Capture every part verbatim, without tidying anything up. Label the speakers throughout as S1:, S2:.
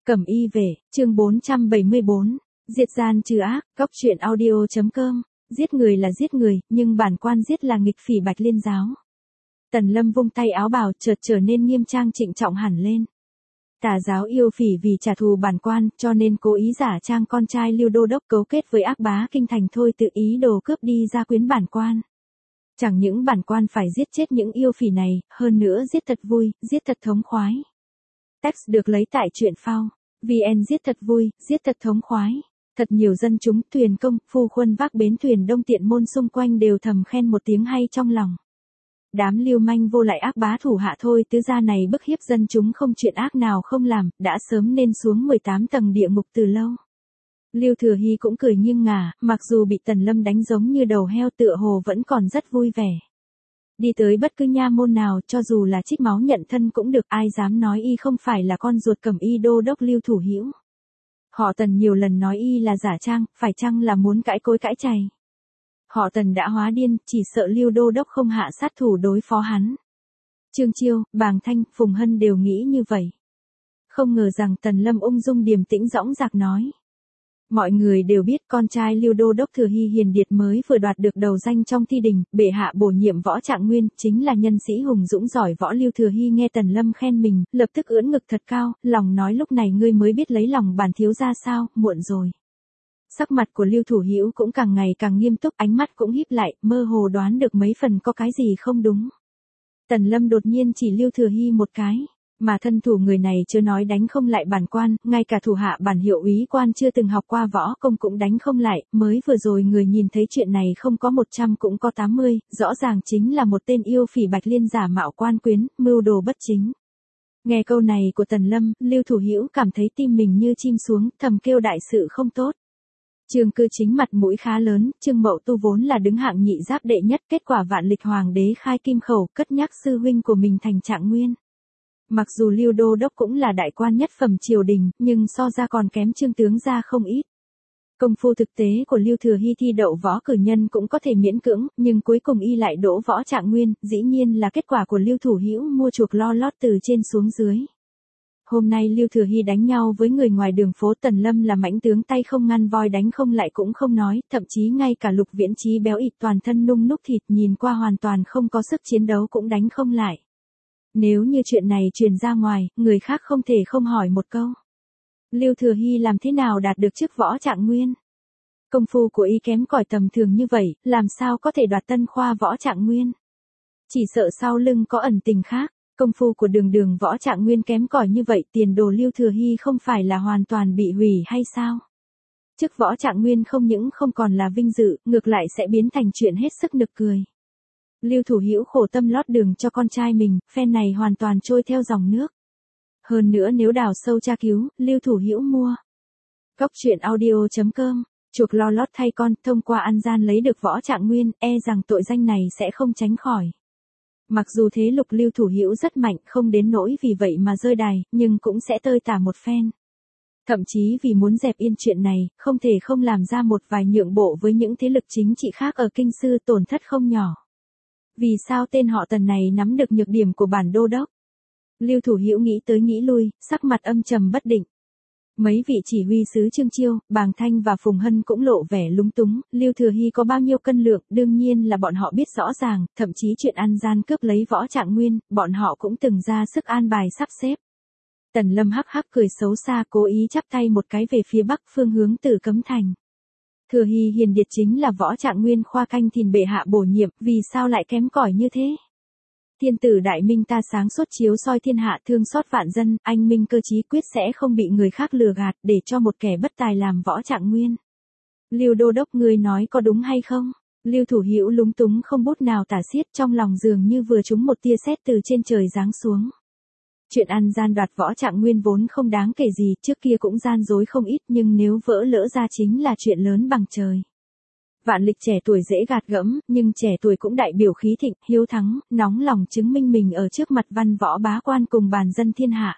S1: Cẩm y về, chương bốn trăm bảy mươi bốn, diệt gian trừ ác, góc truyện audio.com, giết người là giết người, nhưng bản quan giết là nghịch phỉ Bạch Liên giáo. Tần Lâm vung tay áo bào chợt trở nên nghiêm trang trịnh trọng hẳn lên. Tà giáo yêu phỉ vì trả thù bản quan, cho nên cố ý giả trang con trai Lưu Đô Đốc cấu kết với ác bá kinh thành thôi tự ý đồ cướp đi gia quyến bản quan. Chẳng những bản quan phải giết chết những yêu phỉ này, hơn nữa giết thật vui, giết thật thống khoái. Text được lấy tại truyện phao. vê en giết thật vui, giết thật thống khoái. Thật nhiều dân chúng, thuyền công, phu khuân vác bến thuyền Đông Tiện Môn xung quanh đều thầm khen một tiếng hay trong lòng. Đám lưu manh vô lại ác bá thủ hạ thôi tứ gia này bức hiếp dân chúng không chuyện ác nào không làm, đã sớm nên xuống mười tám tầng địa ngục từ lâu. Lưu Thừa Hy cũng cười nghiêng ngả, mặc dù bị Tần Lâm đánh giống như đầu heo tựa hồ vẫn còn rất vui vẻ. Đi tới bất cứ nha môn nào, cho dù là trích máu nhận thân cũng được, ai dám nói y không phải là con ruột Cẩm y đô đốc Lưu Thủ Hữu. Họ Tần nhiều lần nói y là giả trang, phải chăng là muốn cãi cối cãi chày. Họ Tần đã hóa điên, chỉ sợ Lưu Đô Đốc không hạ sát thủ đối phó hắn. Trương Chiêu, Bàng Thanh, Phùng Hân đều nghĩ như vậy. Không ngờ rằng Tần Lâm ung dung điềm tĩnh dõng dạc nói. Mọi người đều biết con trai Lưu Đô Đốc Thừa Hy Hiền Điệt mới vừa đoạt được đầu danh trong thi đình, bệ hạ bổ nhiệm Võ Trạng Nguyên, chính là nhân sĩ hùng dũng giỏi võ. Lưu Thừa Hy nghe Tần Lâm khen mình, lập tức ưỡn ngực thật cao, lòng nói lúc này ngươi mới biết lấy lòng bản thiếu gia sao, muộn rồi. Sắc mặt của Lưu Thủ Hữu cũng càng ngày càng nghiêm túc, ánh mắt cũng híp lại, mơ hồ đoán được mấy phần có cái gì không đúng. Tần Lâm đột nhiên chỉ Lưu Thừa Hy một cái, mà thân thủ người này chưa nói đánh không lại bản quan, ngay cả thủ hạ bản hiệu úy quan chưa từng học qua võ công cũng đánh không lại, mới vừa rồi người nhìn thấy chuyện này không có một trăm cũng có tám mươi, rõ ràng chính là một tên yêu phỉ Bạch Liên giả mạo quan quyến, mưu đồ bất chính. Nghe câu này của Tần Lâm, Lưu Thủ Hữu cảm thấy tim mình như chim xuống, thầm kêu đại sự không tốt. Trương Cư Chính mặt mũi khá lớn, Trương Mậu Tu vốn là đứng hạng nhị giáp đệ nhất, kết quả vạn lịch hoàng đế khai kim khẩu, cất nhắc sư huynh của mình thành Trạng Nguyên. Mặc dù Lưu Đô Đốc cũng là đại quan nhất phẩm triều đình, nhưng so ra còn kém Trương tướng gia không ít. Công phu thực tế của Lưu Thừa Hy thi đậu võ cử nhân cũng có thể miễn cưỡng, nhưng cuối cùng y lại đỗ Võ Trạng Nguyên, dĩ nhiên là kết quả của Lưu Thủ Hữu mua chuộc lo lót từ trên xuống dưới. Hôm nay Lưu Thừa Hy đánh nhau với người ngoài đường phố, Tần Lâm là mãnh tướng tay không ngăn voi đánh không lại cũng không nói, thậm chí ngay cả Lục Viễn Chí béo ịt toàn thân nung núc thịt nhìn qua hoàn toàn không có sức chiến đấu cũng đánh không lại. Nếu như chuyện này truyền ra ngoài, người khác không thể không hỏi một câu. Lưu Thừa Hy làm thế nào đạt được chức Võ Trạng Nguyên? Công phu của y kém cỏi tầm thường như vậy, làm sao có thể đoạt tân khoa Võ Trạng Nguyên? Chỉ sợ sau lưng có ẩn tình khác. Công phu của đường đường Võ Trạng Nguyên kém cỏi như vậy, tiền đồ Lưu Thừa Hy không phải là hoàn toàn bị hủy hay sao? Chức Võ Trạng Nguyên không những không còn là vinh dự, ngược lại sẽ biến thành chuyện hết sức nực cười. Lưu Thủ Hữu khổ tâm lót đường cho con trai mình, phen này hoàn toàn trôi theo dòng nước. Hơn nữa nếu đào sâu tra cứu, Lưu Thủ Hữu mua. Góc truyện audio.com, chuộc lo lót thay con, thông qua ăn gian lấy được Võ Trạng Nguyên, e rằng tội danh này sẽ không tránh khỏi. Mặc dù thế lực Lưu Thủ Hữu rất mạnh, không đến nỗi vì vậy mà rơi đài, nhưng cũng sẽ tơi tả một phen. Thậm chí vì muốn dẹp yên chuyện này, không thể không làm ra một vài nhượng bộ với những thế lực chính trị khác ở kinh sư, tổn thất không nhỏ. Vì sao tên họ Tần này nắm được nhược điểm của bản đô đốc? Lưu Thủ Hữu nghĩ tới nghĩ lui, sắc mặt âm trầm bất định. Mấy vị chỉ huy sứ Trương Chiêu, Bàng Thanh và Phùng Hân cũng lộ vẻ lúng túng, Lưu Thừa Hy có bao nhiêu cân lượng, đương nhiên là bọn họ biết rõ ràng, thậm chí chuyện ăn gian cướp lấy Võ Trạng Nguyên, bọn họ cũng từng ra sức an bài sắp xếp. Tần Lâm hắc hắc cười xấu xa, cố ý chắp tay một cái về phía bắc phương hướng Tử Cấm Thành. Thừa Hy Hiền Điệt chính là Võ Trạng Nguyên khoa canh thìn bệ hạ bổ nhiệm, vì sao lại kém cỏi như thế? Thiên tử đại minh ta sáng suốt chiếu soi thiên hạ thương xót vạn dân, anh minh cơ chí quyết sẽ không bị người khác lừa gạt để cho một kẻ bất tài làm Võ Trạng Nguyên. Lưu Đô Đốc ngươi nói có đúng hay không? Lưu Thủ Hữu lúng túng không bút nào tả xiết, trong lòng dường như vừa trúng một tia sét từ trên trời giáng xuống. Chuyện ăn gian đoạt Võ Trạng Nguyên vốn không đáng kể gì, trước kia cũng gian dối không ít, nhưng nếu vỡ lỡ ra chính là chuyện lớn bằng trời. Vạn lịch trẻ tuổi dễ gạt gẫm, nhưng trẻ tuổi cũng đại biểu khí thịnh, hiếu thắng, nóng lòng chứng minh mình ở trước mặt văn võ bá quan cùng bàn dân thiên hạ.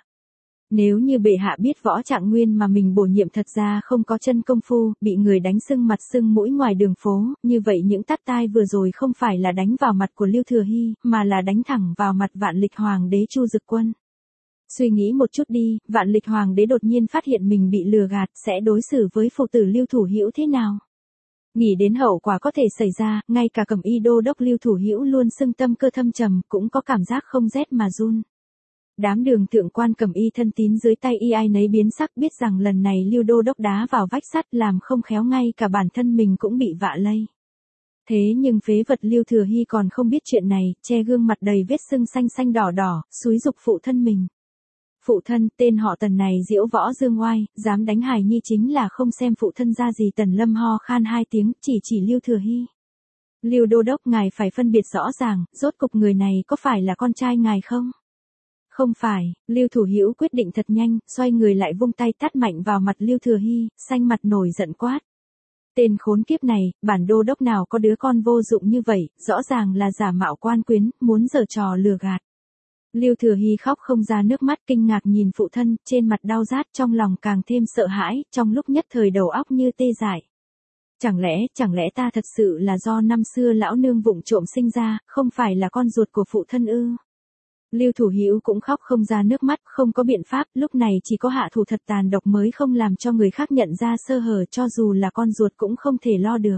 S1: Nếu như bệ hạ biết Võ Trạng Nguyên mà mình bổ nhiệm thật ra không có chân công phu, bị người đánh sưng mặt sưng mũi ngoài đường phố, như vậy những tát tai vừa rồi không phải là đánh vào mặt của Lưu Thừa Hy, mà là đánh thẳng vào mặt vạn lịch hoàng đế Chu Dực Quân. Suy nghĩ một chút đi, vạn lịch hoàng đế đột nhiên phát hiện mình bị lừa gạt, sẽ đối xử với phụ tử Lưu Thủ Hữu thế nào? Nghĩ đến hậu quả có thể xảy ra, ngay cả Cẩm Y đô đốc Lưu Thủ Hữu luôn xưng tâm cơ thâm trầm, cũng có cảm giác không rét mà run. Đám đường thượng quan Cẩm Y thân tín dưới tay y ai nấy biến sắc, biết rằng lần này Lưu đô đốc đá vào vách sắt, làm không khéo ngay cả bản thân mình cũng bị vạ lây. Thế nhưng phế vật Lưu Thừa Hy còn không biết chuyện này, che gương mặt đầy vết sưng xanh xanh đỏ đỏ, xúi giục phụ thân mình. Phụ thân, tên họ Tần này diễu võ dương oai, dám đánh hài nhi chính là không xem phụ thân ra gì. Tần Lâm ho khan hai tiếng, chỉ chỉ Lưu Thừa Hy. Lưu đô đốc, ngài phải phân biệt rõ ràng, rốt cục người này có phải là con trai ngài không? Không phải. Lưu Thủ Hữu quyết định thật nhanh, xoay người lại vung tay tát mạnh vào mặt Lưu Thừa Hy, xanh mặt nổi giận quát. Tên khốn kiếp này, bản đô đốc nào có đứa con vô dụng như vậy, rõ ràng là giả mạo quan quyến, muốn giở trò lừa gạt. Lưu Thừa Hy khóc không ra nước mắt, kinh ngạc nhìn phụ thân, trên mặt đau rát, trong lòng càng thêm sợ hãi, trong lúc nhất thời đầu óc như tê dại. Chẳng lẽ, chẳng lẽ ta thật sự là do năm xưa lão nương vụng trộm sinh ra, không phải là con ruột của phụ thân ư? Lưu Thủ Hữu cũng khóc không ra nước mắt, không có biện pháp, lúc này chỉ có hạ thủ thật tàn độc mới không làm cho người khác nhận ra sơ hở, cho dù là con ruột cũng không thể lo được.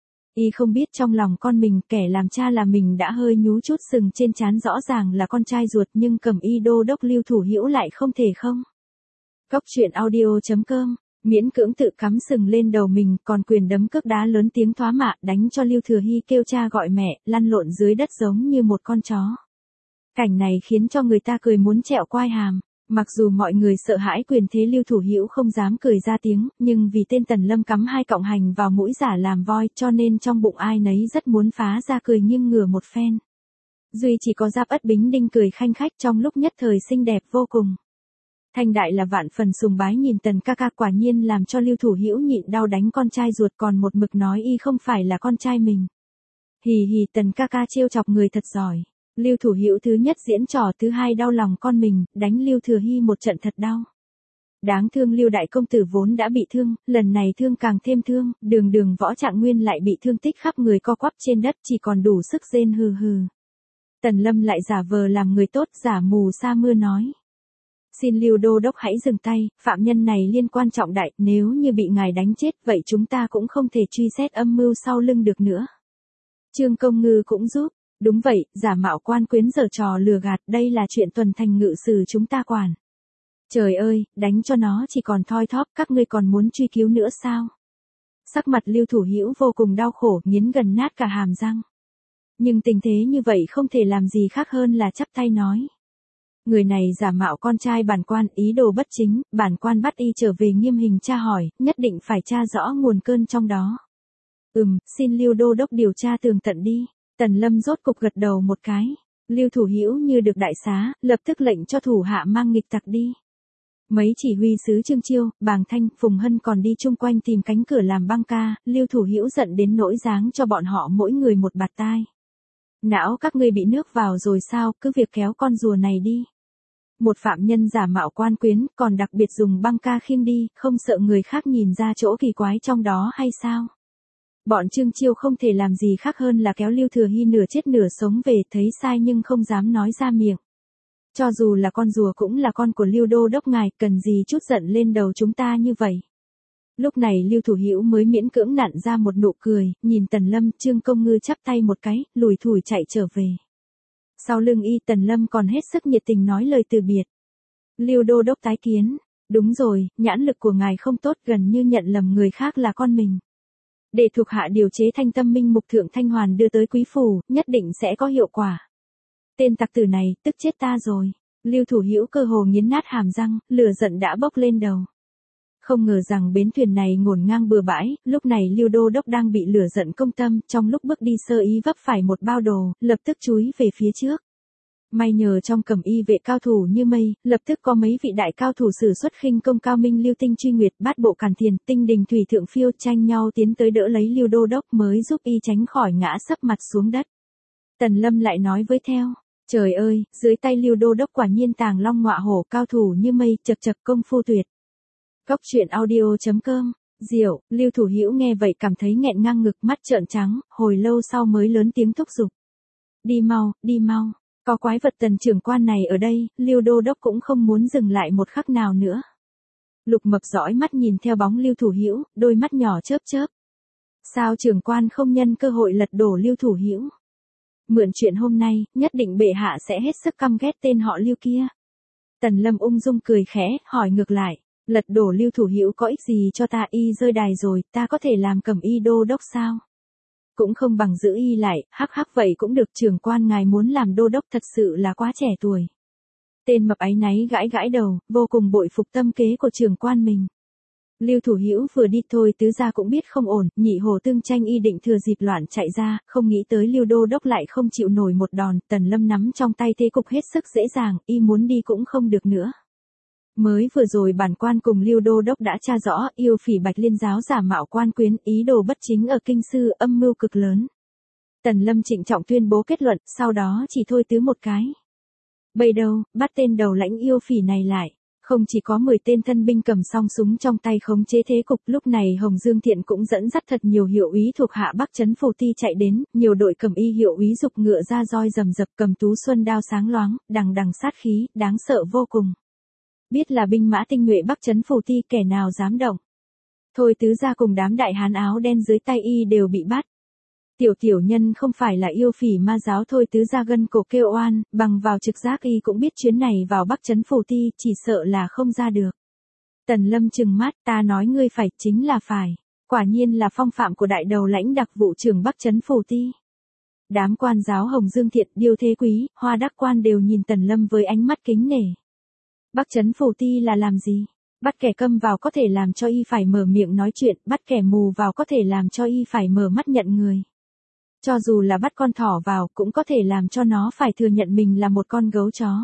S1: Y không biết trong lòng con mình, kẻ làm cha là mình đã hơi nhú chút sừng trên trán, rõ ràng là con trai ruột, nhưng Cẩm Y đô đốc Lưu Thủ Hữu lại không thể không. Cóc truyện audio chấm com, miễn cưỡng tự cắm sừng lên đầu mình, còn quyền đấm cước đá lớn tiếng thoá mạ, đánh cho Lưu Thừa Hy kêu cha gọi mẹ, lăn lộn dưới đất giống như một con chó. Cảnh này khiến cho người ta cười muốn trẹo quai hàm. Mặc dù mọi người sợ hãi quyền thế, Lưu Thủ Hữu không dám cười ra tiếng, nhưng vì tên Tần Lâm cắm hai cọng hành vào mũi giả làm voi, cho nên trong bụng ai nấy rất muốn phá ra cười nghiêng ngửa một phen. Duy chỉ có Giáp Ất Bính Đinh cười khanh khách, trong lúc nhất thời xinh đẹp vô cùng. Thanh Đại là vạn phần sùng bái nhìn Tần ca ca, quả nhiên làm cho Lưu Thủ Hữu nhịn đau đánh con trai ruột, còn một mực nói y không phải là con trai mình. Hì hì, Tần ca ca trêu chọc người thật giỏi. Lưu Thủ Hữu thứ nhất diễn trò, thứ hai đau lòng con mình, đánh Lưu Thừa Hy một trận thật đau. Đáng thương Lưu đại công tử vốn đã bị thương, lần này thương càng thêm thương, đường đường Võ Trạng Nguyên lại bị thương tích khắp người, co quắp trên đất, chỉ còn đủ sức rên hừ hừ. Tần Lâm lại giả vờ làm người tốt, giả mù sa mưa nói. Xin Lưu đô đốc hãy dừng tay, phạm nhân này liên quan trọng đại, nếu như bị ngài đánh chết, vậy chúng ta cũng không thể truy xét âm mưu sau lưng được nữa. Trương Công Ngư cũng giúp. Đúng vậy, giả mạo quan quyến giở trò lừa gạt, đây là chuyện tuần thành ngự sử chúng ta quản. Trời ơi, đánh cho nó chỉ còn thoi thóp, các ngươi còn muốn truy cứu nữa sao? Sắc mặt Lưu Thủ Hữu vô cùng đau khổ, nghiến gần nát cả hàm răng. Nhưng tình thế như vậy không thể làm gì khác hơn là chắp tay nói. Người này giả mạo con trai bản quan, ý đồ bất chính, bản quan bắt y trở về nghiêm hình tra hỏi, nhất định phải tra rõ nguồn cơn trong đó. Ừm, xin Lưu đô đốc điều tra tường tận đi. Tần Lâm rốt cục gật đầu một cái. Lưu Thủ Hữu như được đại xá, lập tức lệnh cho thủ hạ mang nghịch tặc đi. Mấy chỉ huy sứ Trương Chiêu, Bàng Thanh, Phùng Hân còn đi chung quanh tìm cánh cửa làm băng ca. Lưu Thủ Hữu giận đến nỗi giáng cho bọn họ mỗi người một bạt tai. Não các ngươi bị nước vào rồi sao, cứ việc kéo con rùa này đi. Một phạm nhân giả mạo quan quyến, còn đặc biệt dùng băng ca khiêng đi, không sợ người khác nhìn ra chỗ kỳ quái trong đó hay sao? Bọn Trương Chiêu không thể làm gì khác hơn là kéo Lưu Thừa Hy nửa chết nửa sống về, thấy sai nhưng không dám nói ra miệng. Cho dù là con rùa cũng là con của Lưu đô đốc ngài, cần gì chút giận lên đầu chúng ta như vậy. Lúc này Lưu Thủ Hữu mới miễn cưỡng nặn ra một nụ cười, nhìn Tần Lâm, Trương Công Ngư chắp tay một cái, lủi thủi chạy trở về. Sau lưng y, Tần Lâm còn hết sức nhiệt tình nói lời từ biệt. Lưu đô đốc tái kiến. Đúng rồi, nhãn lực của ngài không tốt, gần như nhận lầm người khác là con mình. Để thuộc hạ điều chế Thanh Tâm Minh Mục Thượng Thanh Hoàn đưa tới quý phủ, nhất định sẽ có hiệu quả. Tên tặc tử này, tức chết ta rồi. Lưu Thủ Hữu cơ hồ nghiến nát hàm răng, lửa giận đã bốc lên đầu. Không ngờ rằng bến thuyền này ngổn ngang bừa bãi, lúc này Lưu đô đốc đang bị lửa giận công tâm, trong lúc bước đi sơ ý vấp phải một bao đồ, lập tức chúi về phía trước. May nhờ trong Cẩm Y vệ cao thủ như mây, lập tức có mấy vị đại cao thủ sử xuất khinh công cao minh, Lưu Tinh Truy Nguyệt, Bát Bộ Càn Thiền, Tinh Đình Thủy Thượng Phiêu tranh nhau tiến tới đỡ lấy Lưu đô đốc, mới giúp y tránh khỏi ngã sấp mặt xuống đất. Tần Lâm lại nói với theo, trời ơi, dưới tay Lưu đô đốc quả nhiên tàng long ngọa hổ, cao thủ như mây, chật chật công phu tuyệt. Cóc truyện audio chấm com. Diệu, Lưu Thủ Hữu nghe vậy cảm thấy nghẹn ngang ngực, mắt trợn trắng, hồi lâu sau mới lớn tiếng thúc giục. Đi mau, đi mau. Có quái vật Tần trưởng quan này ở đây, Lưu đô đốc cũng không muốn dừng lại một khắc nào nữa. Lục Mập dõi mắt nhìn theo bóng Lưu Thủ Hữu, đôi mắt nhỏ chớp chớp. Sao trưởng quan không nhân cơ hội lật đổ Lưu Thủ Hữu? Mượn chuyện hôm nay, nhất định bệ hạ sẽ hết sức căm ghét tên họ Lưu kia. Tần Lâm ung dung cười khẽ, hỏi ngược lại, lật đổ Lưu Thủ Hữu có ích gì cho ta, y rơi đài rồi, ta có thể làm Cẩm Y đô đốc sao? Cũng không bằng giữ y lại, hắc hắc vậy cũng được, trưởng quan ngài muốn làm đô đốc thật sự là quá trẻ tuổi. Tên mập áy náy gãi gãi đầu, vô cùng bội phục tâm kế của trưởng quan mình. Lưu Thủ Hữu vừa đi thôi tứ gia cũng biết không ổn, Nhị Hồ Tương Tranh y định thừa dịp loạn chạy ra, không nghĩ tới Lưu đô đốc lại không chịu nổi một đòn, Tần Lâm nắm trong tay thế cục hết sức dễ dàng, y muốn đi cũng không được nữa. Mới vừa rồi bản quan cùng Lưu đô đốc đã tra rõ, yêu phỉ Bạch Liên giáo giả mạo quan quyến, ý đồ bất chính ở kinh sư, âm mưu cực lớn. Tần Lâm trịnh trọng tuyên bố kết luận, sau đó chỉ thôi tứ một cái. Bây đâu, bắt tên đầu lãnh yêu phỉ này lại. Không chỉ có mười tên thân binh cầm song súng trong tay khống chế thế cục, lúc này Hồng Dương Thiện cũng dẫn dắt thật nhiều hiệu úy thuộc hạ Bắc Trấn Phù Ti chạy đến, nhiều đội cầm y hiệu úy dục ngựa ra roi rầm rập, cầm tú xuân đao sáng loáng, đằng đằng sát khí, đáng sợ vô cùng. Biết là binh mã tinh nhuệ Bắc Trấn Phù Ti, kẻ nào dám động. Thôi tứ gia cùng đám đại hán áo đen dưới tay y đều bị bắt. Tiểu tiểu nhân không phải là yêu phỉ ma giáo, thôi tứ gia gân cổ kêu oan, bằng vào trực giác y cũng biết chuyến này vào Bắc Trấn Phù Ti, chỉ sợ là không ra được. Tần Lâm trừng mắt, ta nói ngươi phải, chính là phải. Quả nhiên là phong phạm của đại đầu lãnh đặc vụ trưởng Bắc Trấn Phù Ti. Đám quan giáo Hồng Dương Thiện, Điêu Thế Quý, Hoa Đắc Quan đều nhìn Tần Lâm với ánh mắt kính nể. Bắc Trấn Phù Ti là làm gì? Bắt kẻ câm vào có thể làm cho y phải mở miệng nói chuyện, bắt kẻ mù vào có thể làm cho y phải mở mắt nhận người. Cho dù là bắt con thỏ vào, cũng có thể làm cho nó phải thừa nhận mình là một con gấu chó.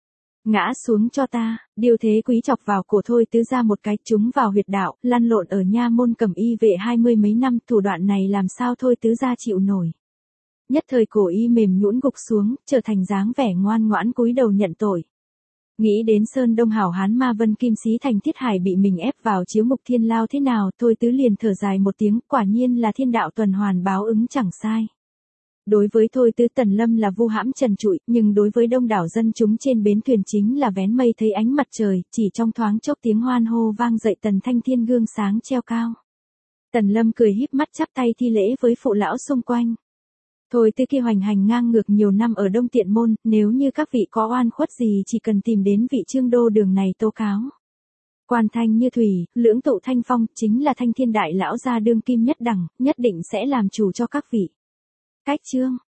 S1: Ngã xuống cho ta, Điêu Thế Quý chọc vào cổ thôi tứ gia một cái, trúng vào huyệt đạo, lăn lộn ở nha môn Cẩm Y vệ hai mươi mấy năm, thủ đoạn này làm sao thôi tứ gia chịu nổi. Nhất thời cổ y mềm nhũn gục xuống, trở thành dáng vẻ ngoan ngoãn cúi đầu nhận tội. Nghĩ đến Sơn Đông hảo hán Ma Vân Kim Xí Thành Thiết Hải bị mình ép vào chiếu ngục thiên lao thế nào, thôi tứ liền thở dài một tiếng, quả nhiên là thiên đạo tuần hoàn báo ứng chẳng sai. Đối với thôi tứ Tần Lâm là vu hãm trần trụi, nhưng đối với đông đảo dân chúng trên bến thuyền chính là vén mây thấy ánh mặt trời, chỉ trong thoáng chốc tiếng hoan hô vang dậy, Tần Thanh Thiên gương sáng treo cao. Tần Lâm cười híp mắt chắp tay thi lễ với phụ lão xung quanh. Thôi tứ kia hoành hành ngang ngược nhiều năm ở Đông Tiện Môn, nếu như các vị có oan khuất gì chỉ cần tìm đến vị Trương Đô Đường này tố cáo. Quan thanh như thủy, lưỡng tụ thanh phong, chính là Thanh Thiên đại lão gia đương kim nhất đẳng, nhất định sẽ làm chủ cho các vị. Cách chương